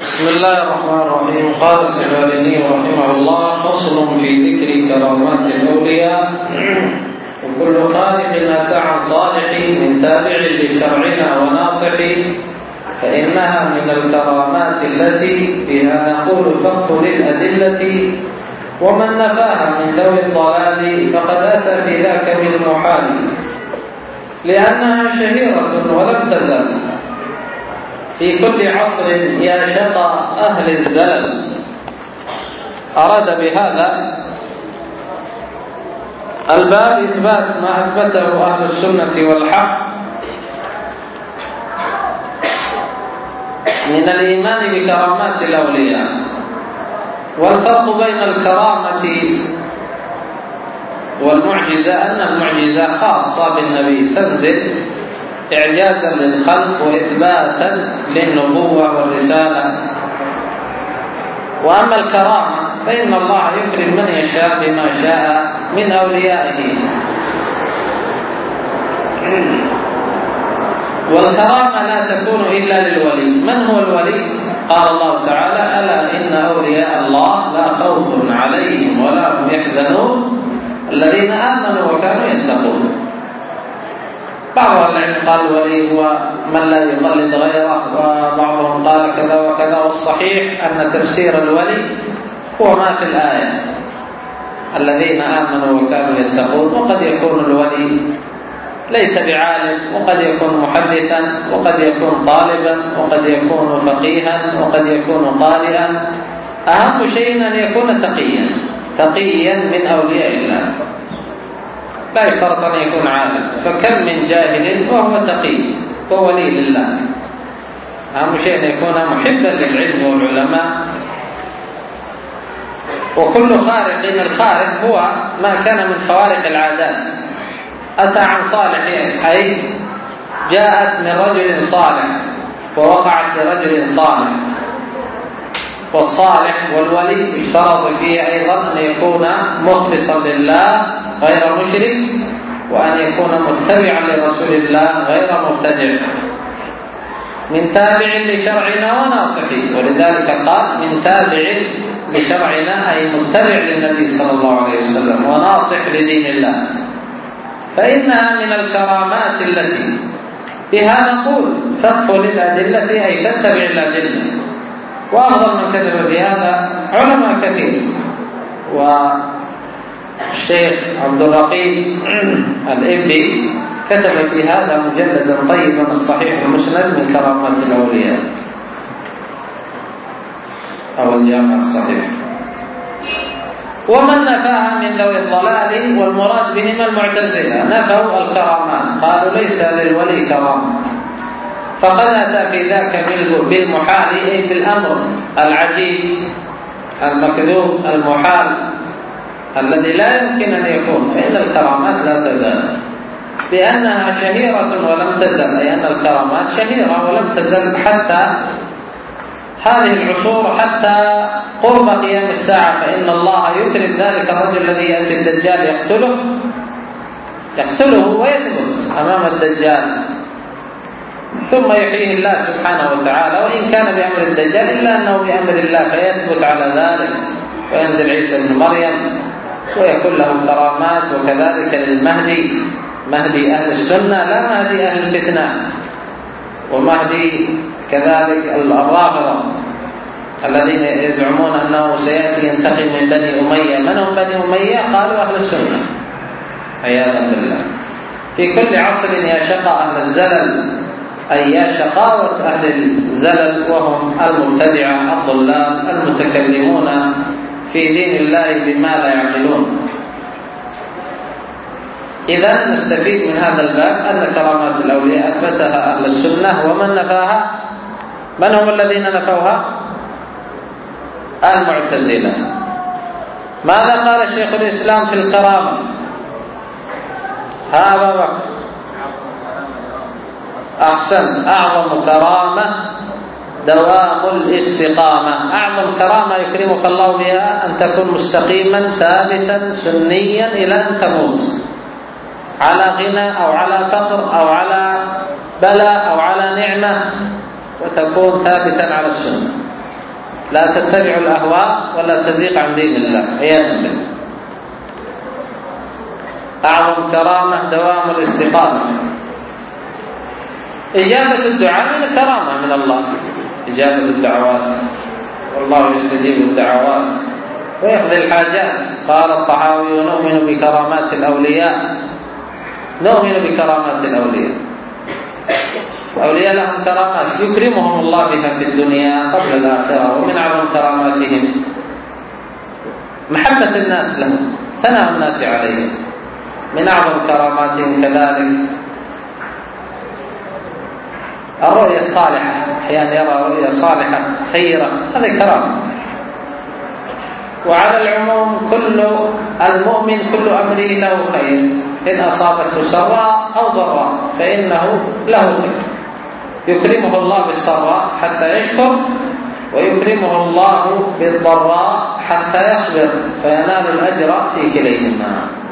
بسم الله الرحمن الرحيم. قال السعداني رحمه الله: فصل في ذكر كرامات الأولياء. وكل خالق أتى عن صالح من تابع لشرعنا وناصح، فإنها من الكرامات التي بها نقول فق للأدلة، ومن نفاها من ذوي الضلال فقد أتى في ذاك بالمحال، لأنها شهيرة ولم تزل في كل عصر يا شقى أهل الزلل. أراد بهذا الباب إثبات ما أثبته أهل السنة والحق من الإيمان بكرامات الأولياء. والفرق بين الكرامة والمعجزة أن المعجزة خاصة بالنبي، تنزل إعجازا للخلق وإثباتا للنبوة والرسالة. وأما الكرامة فإن الله يكرم من يشاء بما شاء من أوليائه. والكرامة لا تكون إلا للولي. من هو الولي؟ قال الله تعالى: ألا إن أولياء الله لا خوف عليهم ولا هم يحزنون الذين آمنوا وكانوا يتقون. بعض العلم قال الولي هو من لا يقلد غيره، وبعضهم قال كذا وكذا. والصحيح أن تفسير الولي هو ما في الآية: الذين آمنوا وكانوا يتقون. وقد يكون الولي ليس بعالم، وقد يكون محدثا، وقد يكون طالبا، وقد يكون فقيها، وقد يكون قارئا. أهم شيء أن يكون تقيا من أولياء الله، لا يشترط أن يكون عالم. فكم من جاهل وهو تقي وولي لله. أهم شيء أن يكون محبا للعلم والعلماء. وكل خارق، الخارق هو ما كان من خوارق العادات. أتى عن صالح، أي جاءت من رجل صالح ووقعت لرجل صالح. والصالح والولي اشترط فيه أيضا أن يكون مخلصا لله غير مشرك، وأن يكون متبعا لرسول الله غير مبتدع، من تابع لشرعنا وناصح. ولذلك قال: من تابع لشرعنا، أي متبع للنبي صلى الله عليه وسلم وناصح لدين الله. فإنها من الكرامات التي بها نقول فقه للأدلة، أي تتبع الأدلة. وأفضل من كتب بهذا علماء كثير. والشيخ عبد الرقيب الإبلي كتب في هذا مجلدا طيبا: الصحيح المسند من كرامات الأولياء، أو الجامع الصحيح. ومن نفاها من ذوي الضلال، والمراد بهم المعتزلة، نفوا الكرامات، قالوا ليس للولي كرامة. فقد أتى في ذاك بالمحال، أي بالأمر العجيب المكذوب المحال الذي لا يمكن أن يكون. فإن الكرامات لا تزال، بأنها شهيرة ولم تزل، أي أن الكرامات شهيرة ولم تزل حتى هذه العصور، حتى قرب قيام الساعة. فإن الله يكرم ذلك الرجل الذي يأتي الدجال يقتله ويثبت أمام الدجال، ثم يحييه الله سبحانه وتعالى، وإن كان بأمر الدجال إلا أنه بأمر الله فيثبت على ذلك. وينزل عيسى بن مريم ويكون له كرامات. وكذلك للمهدي، مهدي أهل السنة لا مهدي أهل الفتنة. ومهدي كذلك الرافضة الذين يزعمون أنه سيأتي ينتقم من بني أمية. من هم بني أمية؟ قالوا أهل السنة، عياذا بالله. في كل عصر يا شقى أهل الزلل، أي يا شقاوة أهل الزلل، وهم المبتدعة الضلال المتكلمون في دين الله بما لا يعقلون. إذا نستفيد من هذا الباب أن كرامات الأولياء أثبتها أهل السنة. ومن نفاها، من هم الذين نفوها؟ المعتزلة. ماذا قال شيخ الإسلام في الكرامة؟ أبا بكر، أحسن. أعظم كرامة دوام الاستقامة. أعظم كرامة يكرمك الله بها أن تكون مستقيما ثابتا سنيا إلى أن تموت، على غنى أو على فقر أو على بلاء أو على نعمة، وتكون ثابتا على السنة. لا تتبعوا الأهواء ولا تزيغ عن دين الله عياذا بالله. أعظم كرامة دوام الاستقامة. إجابة الدعاء من كرامة من الله، إجابة الدعوات، والله يستجيب الدعوات ويقضي الحاجات. قال الطحاوي: نؤمن بكرامات الأولياء، نؤمن بكرامات الأولياء. الأولياء لهم كرامات يكرمهم الله بها في الدنيا قبل الآخرة، ومن أعظم كراماتهم محبة الناس لهم، ثناء الناس عليهم. من أعظم كراماتهم كذلك الرؤيا الصالحة، أحيانا يرى رؤيا صالحة خيرة، هذه كرامة. وعلى العموم كل المؤمن كل أمره له خير، إن أصابته سراء أو ضراء فإنه له خير، يكرمه الله بالسراء حتى يشكر، ويكرمه الله بالضراء حتى يصبر، فينال الأجر في كليهما.